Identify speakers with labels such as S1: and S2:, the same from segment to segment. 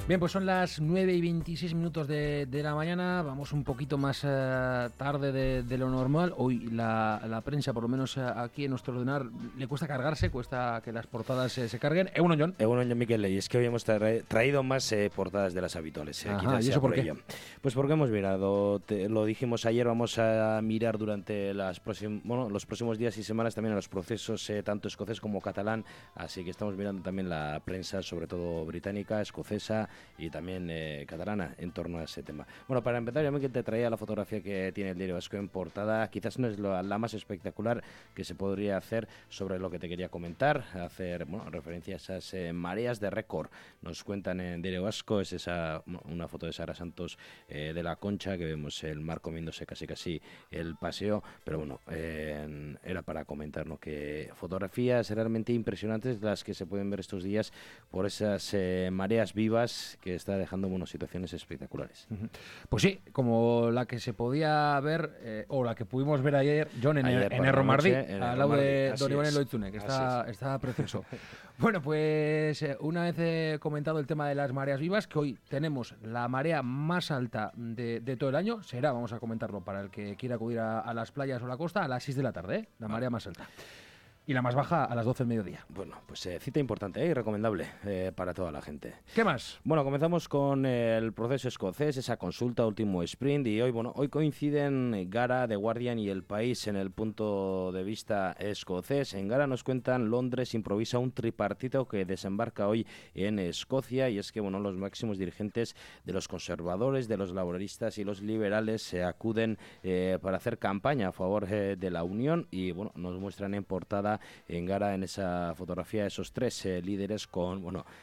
S1: Bien, pues son las 9:26 de la mañana. Vamos un poquito más tarde de lo normal. Hoy la prensa, por lo menos aquí en nuestro ordenador, le cuesta cargarse, cuesta que las portadas se carguen. Egunon, Jon.
S2: Egunon, Jon Miquel, y es que hoy hemos traído más portadas de las habituales.
S1: Ajá, ¿y eso por qué?
S2: Ello. Pues porque hemos mirado, lo dijimos ayer, vamos a mirar durante los próximos días y semanas también a los procesos tanto escocés como catalán, así que estamos mirando también la prensa, sobre todo británica, escocesa y también catalana en torno a ese tema. Bueno, para empezar, yo me te traía la fotografía que tiene el Diario Vasco en portada. Quizás no es la más espectacular que se podría hacer sobre lo que te quería comentar, hacer referencia a esas mareas de récord. Nos cuentan en Diario Vasco, es una foto de Sara Santos de la Concha, que vemos el mar comiéndose casi el paseo, pero bueno, era para comentar, ¿no?, que fotografías realmente impresionantes las que se pueden ver estos días por esas mareas vivas que está dejando situaciones espectaculares.
S1: Pues sí, como la que se podía ver o la que pudimos ver ayer, Jon, en el Romardí, al lado de Don Iván Loitzune, que está precioso. Bueno, pues una vez comentado el tema de las mareas vivas, que hoy tenemos la marea más alta de todo el año, vamos a comentarlo para el que quiera acudir a las playas o la costa, a las 6 de la tarde, la marea más alta. Y la más baja a las 12 del mediodía.
S2: Bueno, pues cita importante y recomendable para toda la gente.
S1: ¿Qué más?
S2: Bueno, comenzamos con el proceso escocés, esa consulta, último sprint, y hoy coinciden Gara, The Guardian y El País en el punto de vista escocés. En Gara nos cuentan, Londres improvisa un tripartito que desembarca hoy en Escocia, y es que los máximos dirigentes de los conservadores, de los laboristas y los liberales se acuden para hacer campaña a favor de la Unión, y nos muestran en portada en Gara, en esa fotografía, esos tres líderes con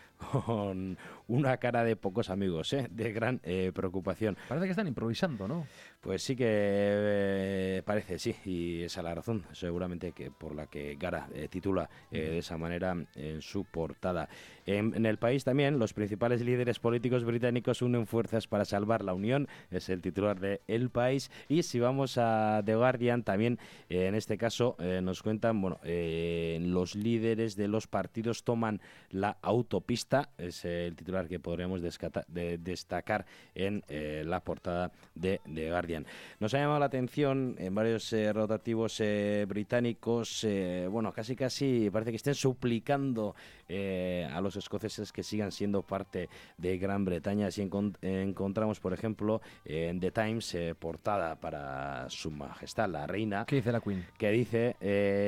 S2: una cara de pocos amigos, de gran preocupación.
S1: Parece que están improvisando, ¿no?
S2: Pues sí que parece, sí, y esa es la razón, seguramente, que por la que Gara titula de esa manera en su portada. En El País también, los principales líderes políticos británicos unen fuerzas para salvar la Unión, es el titular de El País. Y si vamos a The Guardian, también en este caso nos cuentan, los líderes de los partidos toman la autopista, es el titular que podríamos destacar en la portada de The Guardian. Nos ha llamado la atención en varios rotativos británicos, casi parece que estén suplicando a los escoceses que sigan siendo parte de Gran Bretaña. Así encontramos, por ejemplo, en The Times, portada para Su Majestad la Reina.
S1: ¿Qué dice la Queen?
S2: Que dice,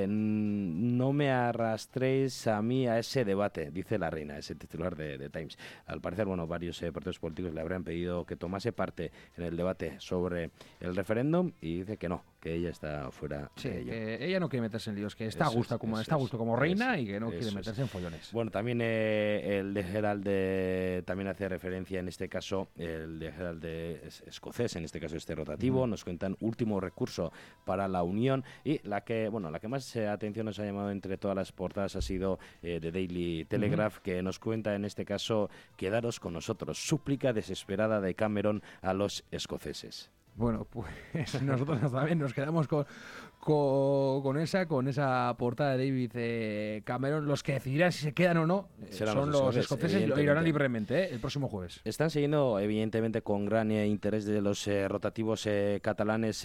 S2: no me arrastréis a mí a ese debate, dice la Reina, es el titular de The Times. Al parecer, varios partidos políticos le habrían pedido que tomase parte en el debate sobre el referéndum, y dice que no, que ella está fuera de ello.
S1: Que ella no quiere meterse en líos, que está a gusto como reina y que no quiere meterse en follones.
S2: Bueno, también el de Herald también hace referencia, en este caso, el de Herald escocés, en este caso este rotativo, nos cuentan último recurso para la Unión, y la que más atención nos ha llamado entre todas las portadas ha sido The Daily Telegraph, que nos cuenta, en este caso, quedaros con nosotros, súplica desesperada de Cameron a los escoceses.
S1: Bueno, pues nosotros también nos quedamos con esa portada de David Cameron. Los que decidirán si se quedan o no son los escoceses, y lo irán libremente el próximo jueves.
S2: Están siguiendo, evidentemente, con gran interés de los rotativos catalanes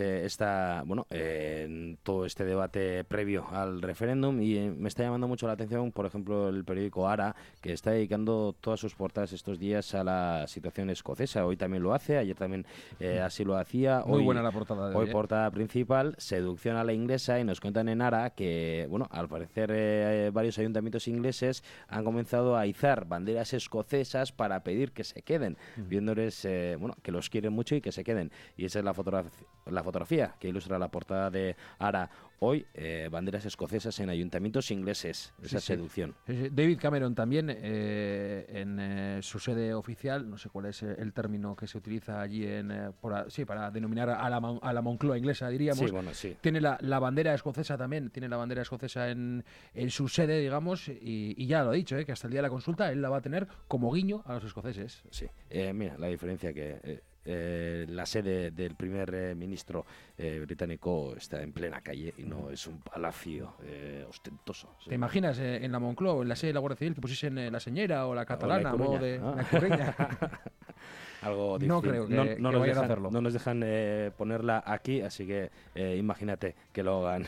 S2: en todo este debate previo al referéndum, y me está llamando mucho la atención, por ejemplo, el periódico Ara, que está dedicando todas sus portadas estos días a la situación escocesa. Hoy también lo hace, ayer también así lo hacía.
S1: Muy buena la portada de
S2: hoy. Portada principal, seducción a la inglesa, y nos cuentan en Ara que, al parecer, varios ayuntamientos ingleses han comenzado a izar banderas escocesas para pedir que se queden, viéndoles que los quieren mucho y que se queden. Y esa es la fotografía que ilustra la portada de Ara hoy, banderas escocesas en ayuntamientos ingleses, esa seducción.
S1: Sí. David Cameron también, en su sede oficial, no sé cuál es el término que se utiliza allí para denominar a la Moncloa inglesa, diríamos.
S2: Sí.
S1: Tiene la bandera escocesa también, en su sede, digamos, y ya lo ha dicho, que hasta el día de la consulta él la va a tener como guiño a los escoceses.
S2: Sí, mira la diferencia que la sede del primer ministro británico está en plena calle y no es un palacio ostentoso.
S1: ¿Te imaginas en la Moncloa, en la sede de la Guardia Civil, que pusiesen la Señera o la Catalana o de la Coruña?
S2: Algo difícil.
S1: No creo que vayan a hacerlo.
S2: No nos dejan ponerla aquí, así que imagínate que lo hagan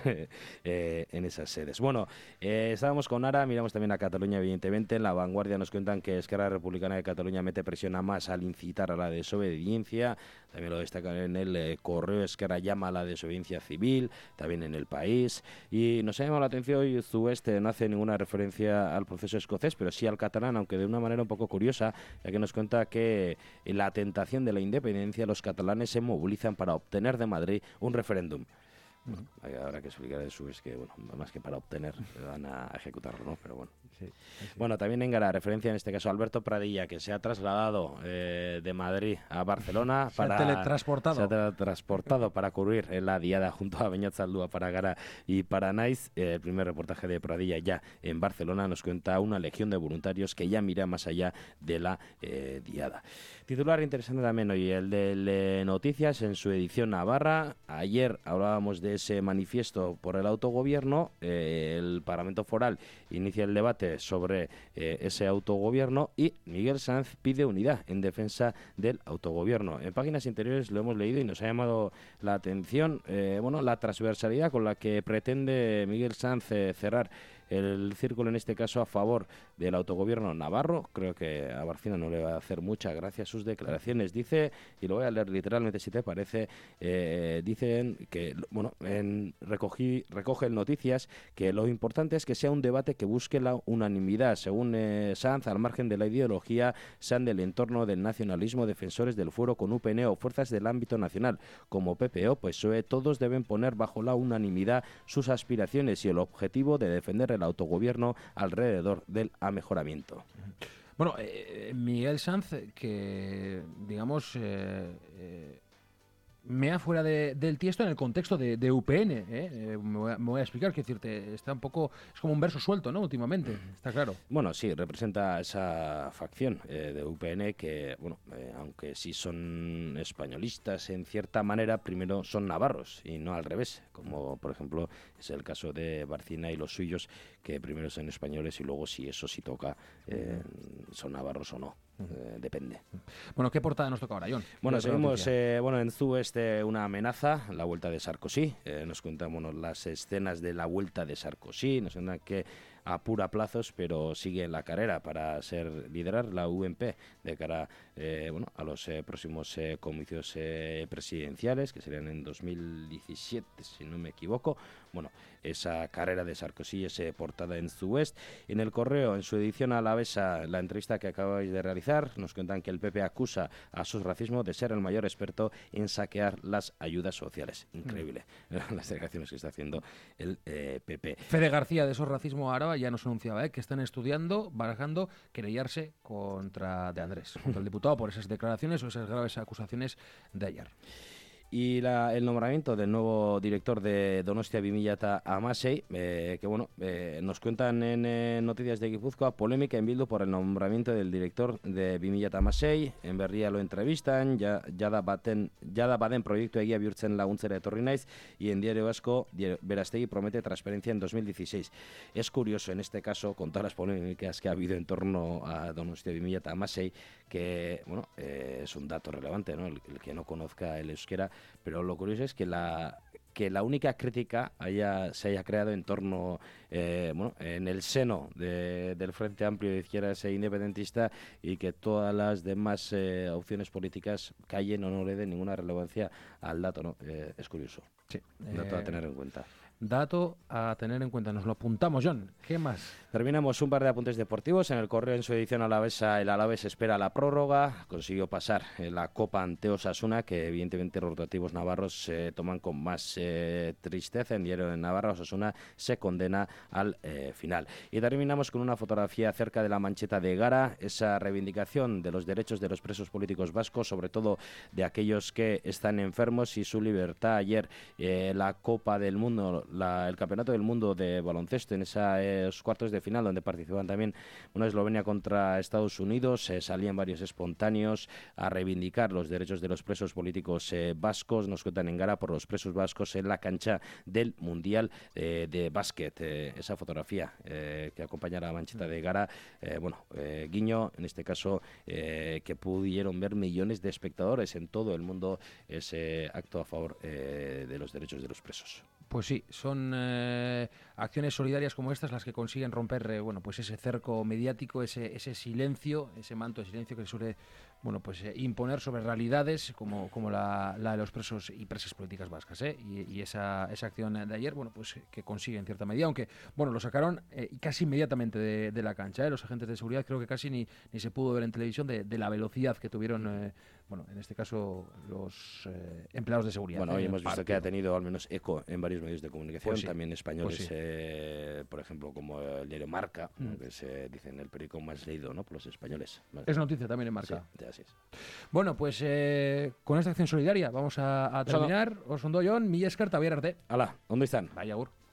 S2: en esas sedes. Bueno, estábamos con Ara, miramos también a Cataluña, evidentemente. En La Vanguardia nos cuentan que Esquerra Republicana de Cataluña mete presión a Mas al incitar a la desobediencia. También lo destacan en el Correo. Esquerra llama a la desobediencia civil, también en El País. Y nos ha llamado la atención, hoy Zuest no hace ninguna referencia al proceso escocés, pero sí al catalán, aunque de una manera un poco curiosa, ya que nos cuenta que la tentación de la independencia, los catalanes se movilizan para obtener de Madrid un referéndum. Bueno, habrá que explicar eso, es que, bueno, más que para obtener, van a ejecutarlo, ¿no? Pero bueno. Sí. Bueno, también en Gara, referencia en este caso a Alberto Pradilla, que se ha trasladado de Madrid a Barcelona.
S1: Se ha
S2: teletransportado para cubrir la diada junto a Beñat Zaldúa para Gara y para Naiz. El primer reportaje de Pradilla ya en Barcelona nos cuenta una legión de voluntarios que ya mira más allá de la diada. Titular interesante también hoy, el de Noticias en su edición Navarra. Ayer hablábamos de ese manifiesto por el autogobierno. El Parlamento Foral inicia el debate sobre ese autogobierno y Miguel Sanz pide unidad en defensa del autogobierno. En páginas interiores lo hemos leído y nos ha llamado la atención la transversalidad con la que pretende Miguel Sanz cerrar el círculo, en este caso a favor del autogobierno navarro. Creo que a Barcina no le va a hacer mucha gracia sus declaraciones. Dice, y lo voy a leer literalmente si te parece, dicen que, recoge en Noticias que lo importante es que sea un debate que busque la unanimidad. Según Sanz, al margen de la ideología, sean del entorno del nacionalismo, defensores del fuero con UPN o fuerzas del ámbito nacional, como PP o PSOE, todos deben poner bajo la unanimidad sus aspiraciones y el objetivo de defender el autogobierno alrededor del amejoramiento.
S1: Bueno, Miguel Sanz, que digamos mea fuera del tiesto en el contexto de UPN, me voy a explicar, quiero decirte, está un poco, es como un verso suelto, ¿no? Últimamente, está claro.
S2: Bueno, sí, representa esa facción de UPN que, aunque sí son españolistas en cierta manera, primero son navarros y no al revés, como por ejemplo es el caso de Barcina y los suyos, que primero son españoles y luego, si eso sí toca, son navarros o no. Depende.
S1: Bueno, ¿qué portada nos toca ahora, John?
S2: Bueno, seguimos en Zuest una amenaza, la vuelta de Sarkozy. Nos cuentan las escenas de la vuelta de Sarkozy. Nos cuentan que apura plazos, pero sigue en la carrera para liderar la UMP de cara a los próximos comicios presidenciales, que serían en 2017, si no me equivoco. Bueno, esa carrera de Sarkozy es portada en Zuest. En El Correo, en su edición alavesa, la entrevista que acabáis de realizar, nos cuentan que el PP acusa a Sus Racismo de ser el mayor experto en saquear las ayudas sociales. Increíble las declaraciones que está haciendo el PP.
S1: Fede García, de Sos Racismo Araba, ya nos anunciaba que están estudiando, barajando, querellarse contra De Andrés, contra el diputado, por esas declaraciones o esas graves acusaciones de ayer.
S2: Y el nombramiento del nuevo director de Donostia 2000 Amasei, nos cuentan en Noticias de Guipúzcoa, polémica en Bildu por el nombramiento del director de 2000 Amasei. En Berria lo entrevistan, jada baden proiektu egia bihurtzen laguntzera etorri naiz, y en Diario Vasco, Berastegi promete transparencia en 2016. Es curioso en este caso, con todas las polémicas que ha habido en torno a Donostia 2000 Amasei, que es un dato relevante, ¿no? El que no conozca el euskera, pero lo curioso es que la única crítica se haya creado en torno, en el seno del Frente Amplio de Izquierdas e Independentista, y que todas las demás opciones políticas callen o no le den ninguna relevancia al dato, ¿no? Es curioso.
S1: Sí.
S2: Dato a tener en cuenta.
S1: Dato a tener en cuenta, nos lo apuntamos, John. ¿Qué más?
S2: Terminamos un par de apuntes deportivos. En El Correo, en su edición alavesa, el Alavés espera la prórroga. Consiguió pasar en la Copa ante Osasuna, que evidentemente los rotativos navarros se toman con más tristeza. En Diario de Navarra, Osasuna se condena al final. Y terminamos con una fotografía cerca de la mancheta de Gara, esa reivindicación de los derechos de los presos políticos vascos, sobre todo de aquellos que están enfermos, y su libertad. Ayer la Copa del Mundo el Campeonato del Mundo de baloncesto en esos cuartos de final donde participaban también Eslovenia contra Estados Unidos. Salían varios espontáneos a reivindicar los derechos de los presos políticos vascos. Nos cuentan en Gara por los presos vascos en la cancha del Mundial de Básquet. Esa fotografía que acompaña a la mancheta de Gara, guiño, en este caso, que pudieron ver millones de espectadores en todo el mundo ese acto a favor de los derechos de los presos.
S1: Pues sí, son acciones solidarias como estas las que consiguen romper pues ese cerco mediático, ese silencio, ese manto de silencio que se suele imponer sobre realidades como la de los presos y presas políticas vascas, y esa acción de ayer, pues que consigue en cierta medida, aunque lo sacaron casi inmediatamente de la cancha, los agentes de seguridad. Creo que casi ni se pudo ver en televisión de la velocidad que tuvieron en este caso los empleados de seguridad.
S2: Hoy hemos visto que ha tenido al menos eco en varios medios de comunicación,
S1: pues sí,
S2: también españoles,
S1: pues sí.
S2: Por ejemplo, como el diario Marca, que se dice en el periódico más leído, ¿no?, por los españoles.
S1: Es noticia también en Marca.
S2: Sí, así es.
S1: Bueno, pues con esta acción solidaria vamos a terminar. Os ondo Jon, mila esker eta bihar arte.
S2: Hala, ondo izan.
S1: Bai, agur.